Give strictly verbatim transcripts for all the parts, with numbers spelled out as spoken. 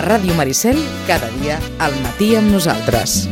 A Ràdio Maricel, cada dia al matí amb nosaltres.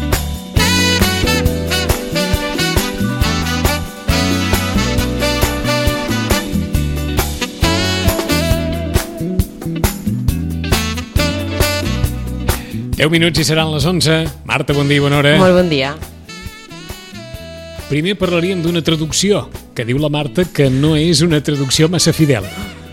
deu minuts i seran les onze. Marta, bon dia i bona hora. Molt bon dia. Primer parlaríem d'una traducció, que diu la Marta que no és una traducció massa fidel.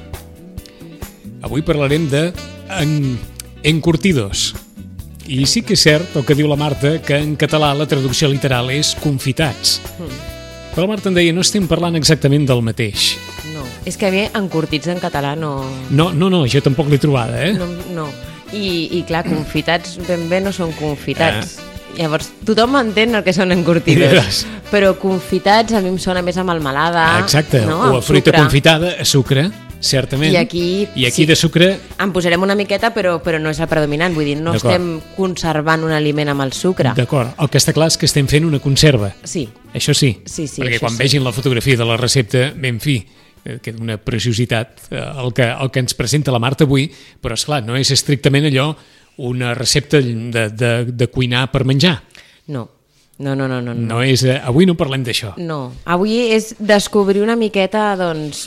Avui parlarem de en, encurtidos. I sí que és cert el que diu la Marta, que en català la traducció literal és confitats. Mm. Però la Marta em deia, no estem parlant exactament del mateix. No, és que a mi encurtits en català no... No, no, no, jo tampoc l'he trobada, eh? No, no. I, i clar, confitats ben bé no són confitats. Ah. Llavors, tothom entén el que són encurtidos, yes. Però confitats a mi em sona més a melmelada. Ah, exacte, no? O a fruita sucre. Confitada, a sucre, certament. I aquí, I aquí sí, de sucre... En posarem una miqueta, però, però no és el predominant. Vull dir, no estem conservant un aliment amb el sucre. D'acord, el que està clar és que estem fent una conserva. Sí. Això sí, sí, sí perquè això quan sí. vegin la fotografia de la recepta, ben fi, que una preciositat el que, el que ens presenta la Marta avui, però esclar, no és estrictament allò una recepta de, de, de cuinar per menjar. No, no, no, no. no, no. no és, avui no parlem d'això. No, avui és descobrir una miqueta, doncs,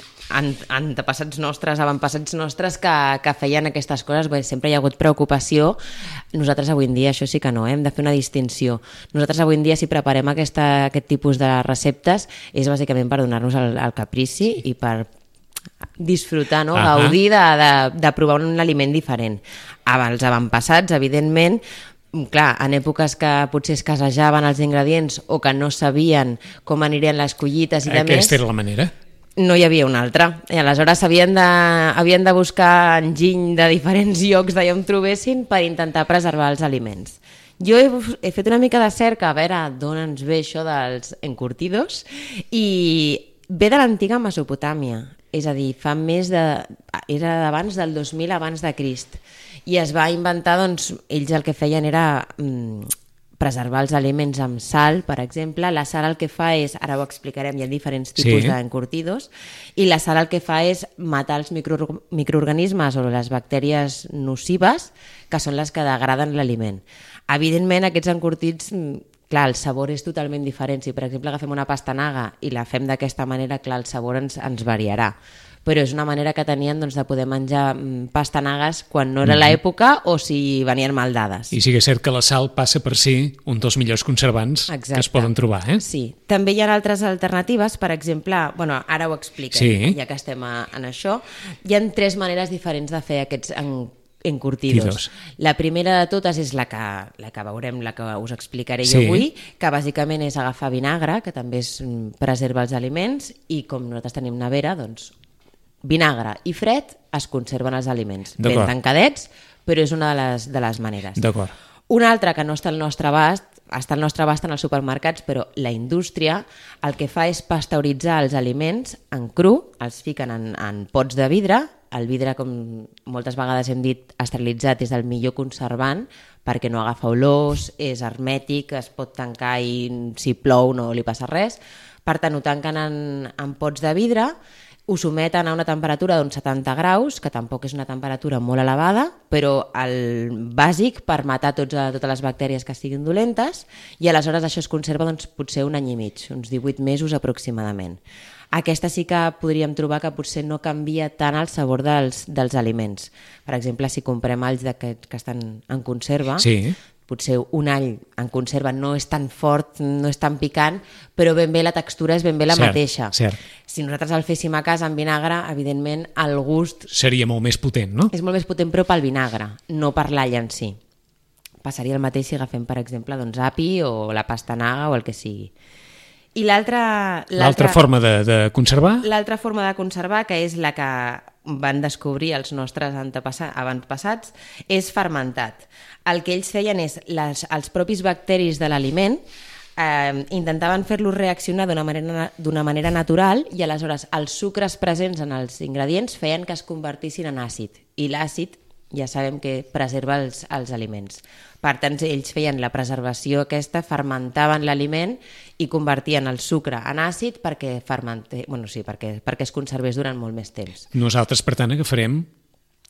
antepassats nostres, avantpassats nostres que, que feien aquestes coses. Bé, sempre hi ha hagut preocupació. Nosaltres avui en dia això sí que no, eh? Hem de fer una distinció. Nosaltres avui en dia, si preparem aquesta, aquest tipus de receptes, és bàsicament per donar-nos el, el caprici i per disfrutar, no? Uh-huh. Gaudir de, de, de provar un aliment diferent. Els avantpassats, evidentment, clar, en èpoques que potser es casejaven els ingredients o que no sabien com anirien les collites i de Aquesta més... Aquesta era la manera? No hi havia una altra. I aleshores havien de, havien de buscar enginy de diferents llocs d'allà on trobessin per intentar preservar els aliments. Jo he, he fet una mica de cerca a veure d'on ens ve això dels encurtidos i ve de l'antiga Mesopotàmia. És a dir, fa més de... era d'abans del dos mil abans de Crist. I es va inventar, doncs, ells el que feien era mm, preservar els aliments amb sal, per exemple. La sal el que fa és, ara ho explicarem, hi ha diferents tipus sí. d'encurtidos, i la sal el que fa és matar els micro, microorganismes o les bactèries nocives, que són les que degraden l'aliment. Evidentment, aquests encurtits... Clar, el sabor és totalment diferent. Si, per exemple, agafem una pastanaga i la fem d'aquesta manera, clar, el sabor ens, ens variarà. Però és una manera que tenien, doncs, de poder menjar pastanagues quan no era mm-hmm. l'època o si venien mal dades. I sí que és cert que la sal passa per ser un dels millors conservants Exacte. Que es poden trobar. Eh? Sí. També hi ha altres alternatives, per exemple, bueno, ara ho expliquem, sí. ja que estem a, en això. Hi ha tres maneres diferents de fer aquests encurtidos. encurtidos. La primera de totes és la que, la que veurem, la que us explicaré sí. jo avui, que bàsicament és agafar vinagre, que també es preserva els aliments, i com nosaltres tenim nevera, doncs vinagre i fred es conserven els aliments. Ben tancadets, però és una de les, de les maneres. D'acord. Una altra que no està al nostre abast, està al nostre abast en els supermercats, però la indústria el que fa és pasteuritzar els aliments en cru, els fiquen en, en pots de vidre. El vidre, com moltes vegades hem dit, esterilitzat és el millor conservant perquè no agafa olors, és hermètic, es pot tancar i si plou no li passa res. Per tant, ho tanquen en, en pots de vidre, ho someten a una temperatura d'uns setanta graus, que tampoc és una temperatura molt elevada, però el bàsic per matar tots, totes les bactèries que estiguin dolentes, i aleshores això es conserva doncs, potser un any i mig, uns divuit mesos aproximadament. Aquesta sí que podríem trobar que potser no canvia tant el sabor dels, dels aliments. Per exemple, si comprem alls que, que estan en conserva, sí. potser un all en conserva no és tan fort, no és tan picant, però ben bé la textura és ben bé la cert, mateixa. Cert. Si nosaltres el féssim a casa amb vinagre, evidentment el gust... Seria molt més potent, no? És molt més potent, però pel vinagre, no per l'all en si. Passaria el mateix si agafem, per exemple, doncs, api o la pastanaga o el que sigui. I l'altra... L'altra forma de, de conservar? L'altra forma de conservar, que és la que van descobrir els nostres avantpassats, és fermentat. El que ells feien és, les, els propis bacteris de l'aliment eh, intentaven fer-los reaccionar d'una manera, d'una manera natural i aleshores els sucres presents en els ingredients feien que es convertissin en àcid. I l'àcid ja sabem que preserva els, els aliments. Per tant, ells feien la preservació aquesta, fermentaven l'aliment i convertien el sucre en àcid perquè, fermente, bueno, sí, perquè, perquè es conservés durant molt més temps. Nosaltres, per tant, agafarem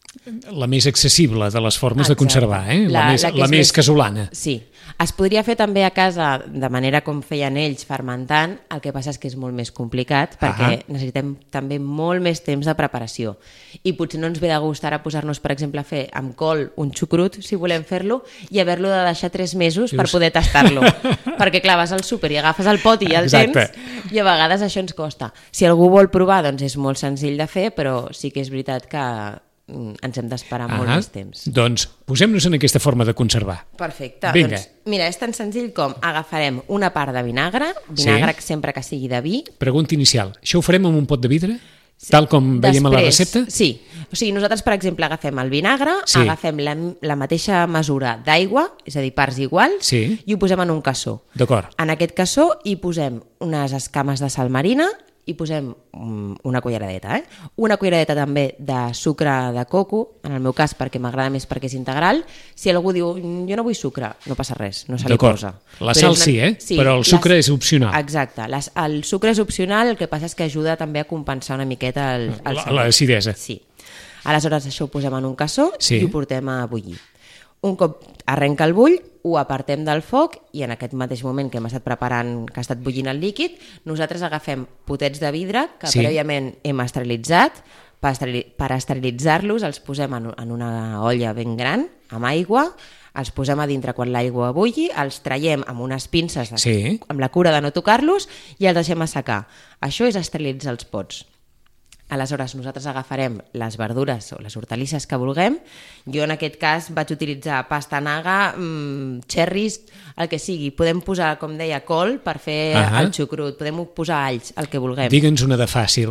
la més accessible de les formes Exacte. de conservar, eh? La, la més, la, la és més més casolana. Sí. Es podria fer també a casa de manera com feien ells, fermentant, el que passa és que és molt més complicat perquè Ah. necessitem també molt més temps de preparació. I potser no ens ve de gust ara posar-nos, per exemple, a fer amb col un xucrut, si volem fer-lo, i haver-lo de deixar tres mesos Dius... per poder tastar-lo. Perquè, clar, vas al súper i agafes el pot i ja el Exacte. tens, i a vegades això ens costa. Si algú vol provar, doncs és molt senzill de fer, però sí que és veritat que ens hem d'esperar molt Ah, més temps. doncs posem-nos en aquesta forma de conservar. Perfecte. Vinga. Doncs, mira, és tan senzill com agafarem una part de vinagre, vinagre Sí. sempre que sigui de vi. Pregunta inicial. Això ho farem amb un pot de vidre? Tal com veiem a la recepta? Sí. O sigui, nosaltres, per exemple, agafem el vinagre, Sí. agafem la, la mateixa mesura d'aigua, és a dir, parts iguals, Sí. i ho posem en un cassó. D'acord. En aquest cassó hi posem unes escames de sal marina, hi posem mm, una culleradeta, eh? Una culleradeta també de sucre de coco, en el meu cas perquè m'agrada més perquè és integral. Si algú diu, jo no vull sucre, no passa res, no se li D'acord. posa. La Però sal és una- sí, eh? Però el sucre és opcional. Exacte. Les, el sucre és opcional, el que passa és que ajuda també a compensar una miqueta el, el La- sabor. l'acidesa. Sí. Aleshores això ho posem en un cassó Sí. i ho portem a bullir. Un cop arrenca el bull, ho apartem del foc i en aquest mateix moment que hem estat preparant, que ha estat bullint el líquid, nosaltres agafem potets de vidre que Sí. prèviament hem esterilitzat. Per, esterili per esterilitzar-los els posem en, en una olla ben gran, amb aigua, els posem a dintre quan l'aigua bulli, els traiem amb unes pinces, de, Sí. amb la cura de no tocar-los, i els deixem assecar. Això és esterilitzar els pots. Aleshores, nosaltres agafarem les verdures o les hortalisses que vulguem. Jo, en aquest cas, vaig utilitzar pastanaga, mmm, cherries, el que sigui. Podem posar, com deia, col per fer Ahà. el xucrut. Podem posar alls, el que vulguem. Digue'ns una de fàcil.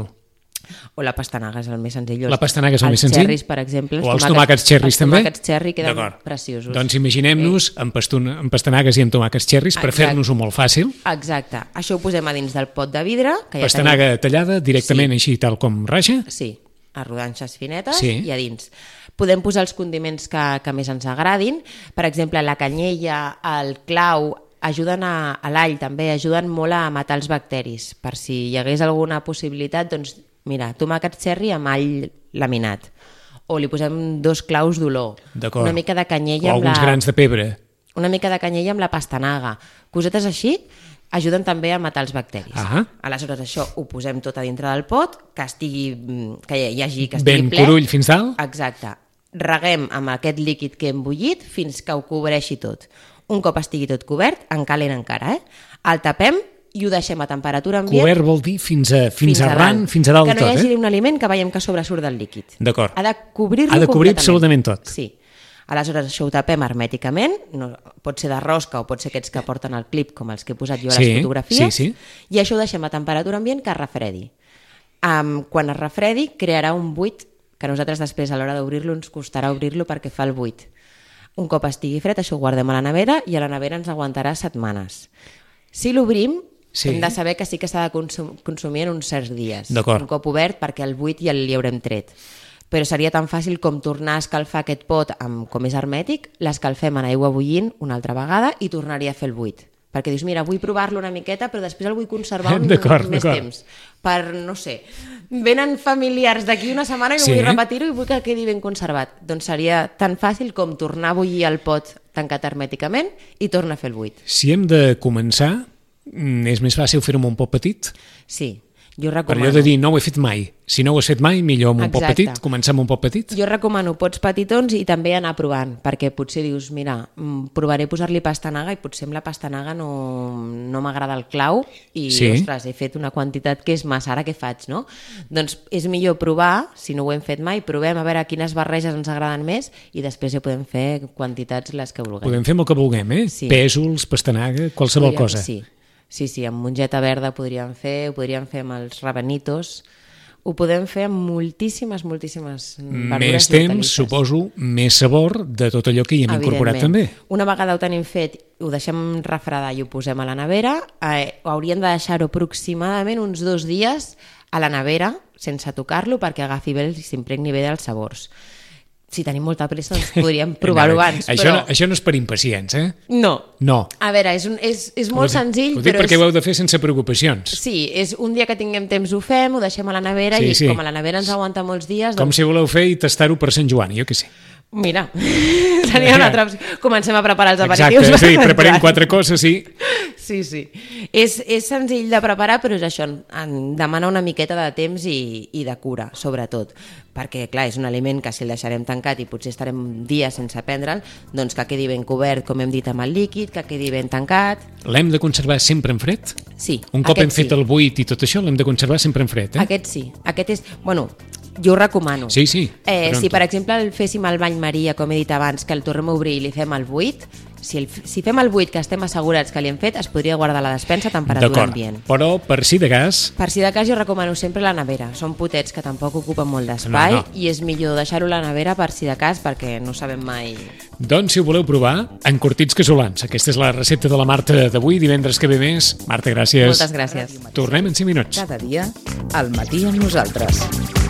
O la pastanaga és el més senzill. La pastanaga és el més senzill? Els cherries, per exemple. O els tomàquets cherries, els també? Els tomàquets cherry queden D'acord. preciosos. Doncs imaginem-nos amb, pastun- amb pastanagues i amb tomàquets cherries per Exacte. fer-nos-ho molt fàcil. Exacte. Això ho posem a dins del pot de vidre. Que ja Pastanaga tallada directament així tal com raja. Sí, a rodanxes finetes Sí. i a dins. Podem posar els condiments que, que més ens agradin. Per exemple, la canyella, el clau, ajuden a, a l'all també, ajuden molt a matar els bacteris. Per si hi hagués alguna possibilitat, doncs, mira, tomàquet cherry amb all laminat. O li posem dos claus d'olor. D'acord. Una mica de O canyella amb alguns la... grans de pebre. Una mica de canyella amb la pastanaga. Cosetes així ajuden també a matar els bacteris. Ah. Aleshores, això ho posem tot a dintre del pot, que estigui, mm, que hi hagi, que estigui Ben ple. curull fins dalt. Exacte. Reguem amb aquest líquid que hem bullit fins que ho cobreixi tot. Un cop estigui tot cobert, en calent encara, eh? El tapem i ho deixem a temperatura ambient. Cobert vol dir fins a, fins a arran, dalt. fins a dalt que de no hi tot, hagi eh? un aliment que veiem que sobresurt del líquid. D'acord. Ha de cobrir-lo Ha de cobrir completament. absolutament tot. Sí. Aleshores, això ho tapem hermèticament, no, pot ser de rosca o pot ser aquests que porten el clip, com els que he posat jo a Sí, les fotografies, sí, sí. i això ho deixem a temperatura ambient que es refredi. Um, quan es refredi, crearà un buit que nosaltres després, a l'hora d'obrir-lo, ens costarà obrir-lo perquè fa el buit. Un cop estigui fred, això ho guardem a la nevera i a la nevera ens aguantarà setmanes. Si l'obrim, Sí. hem de saber que sí que s'ha de consum consumir en uns certs dies. D'acord. Un cop obert, perquè el buit ja li haurem tret. Però seria tan fàcil com tornar a escalfar aquest pot, amb, com és hermètic, l'escalfem en aigua bullint una altra vegada i tornaria a fer el buit. Perquè dius, mira, vull provar-lo una miqueta, però després el vull conservar un, D'acord, més d'acord. temps. Per, no sé, venen familiars d'aquí una setmana i Sí. vull repetir-ho i vull que quedi ben conservat. Doncs seria tan fàcil com tornar a bullir el pot tancat hermèticament i tornar a fer el buit. Si hem de començar, mm, és més fàcil fer-ho amb un pot petit. Sí, jo Per recomano. allò de dir, no ho he fet mai. Si no ho has fet mai, millor amb un pot Exacte. petit. Començar amb un pot petit. Jo recomano pots petitons i també anar provant, perquè potser dius, mira, mm, provaré posar-li pastanaga i potser amb la pastanaga no, no m'agrada el clau i, Sí. ostres, he fet una quantitat que és massa, ara què faig, no? Doncs és millor provar, si no ho hem fet mai, provem a veure quines barreges ens agraden més i després ja podem fer quantitats les que vulguem. Podem fer amb el que vulguem, eh? Sí. Pèsols, pastanaga, qualsevol Podríem- cosa. Sí, sí, sí, amb mongeta verda podríem fer, ho podríem fer amb els rabanitos, ho podem fer amb moltíssimes, moltíssimes verdures Més i temps, hortalisses. suposo, més sabor de tot allò que hi hem incorporat també. Evidentment. Una vegada ho tenim fet, ho deixem refredar i ho posem a la nevera, eh, hauríem de deixar-ho aproximadament uns dos dies a la nevera, sense tocar-lo, perquè agafi bé i s'impregni bé dels sabors. si tenim molta pressa, doncs podríem provar-ho abans. Això, però... no, això no és per impacients, eh? No. No. A veure, és, un, és, és molt senzill, ho dic però... perquè és... ho heu de fer sense preocupacions. Sí, és un dia que tinguem temps ho fem, ho deixem a la nevera, Sí, i sí. com a la nevera ens aguanta molts dies... Com Doncs... si voleu fer i tastar-ho per Sant Joan, jo què sé. Mira, seria una altra opció. Comencem a preparar els aperitius. Exacte, és a dir, preparem quatre coses, sí. Sí, sí. És, és senzill de preparar, però és això, en demana una miqueta de temps i, i de cura, sobretot. Perquè, clar, és un aliment que si el deixarem tancat i potser estarem dies sense prendre'l, doncs que quedi ben cobert, com hem dit, amb el líquid, que quedi ben tancat. L'hem de conservar sempre en fred? Sí. Un cop hem sí. fet el buit i tot això, l'hem de conservar sempre en fred, eh? Aquest sí. Aquest és... Bueno, jo ho recomano. Sí, sí. Eh, Però si, per exemple, el féssim al bany Maria, com he dit abans, que el tornem a obrir i li fem el buit, si, el, si fem el buit que estem assegurats que li hem fet, es podria guardar a la despensa a temperatura ambient. Però per si de cas... Per si de cas jo recomano sempre la nevera. Són potets que tampoc ocupen molt d'espai, No, no. i és millor deixar-ho a la nevera per si de cas, perquè no sabem mai... Doncs, si ho voleu provar, encurtits casolans. Aquesta és la recepta de la Marta d'avui, divendres que ve més. Marta, gràcies. Moltes gràcies. Tornem en cinc minuts. Cada dia, al matí amb nosaltres.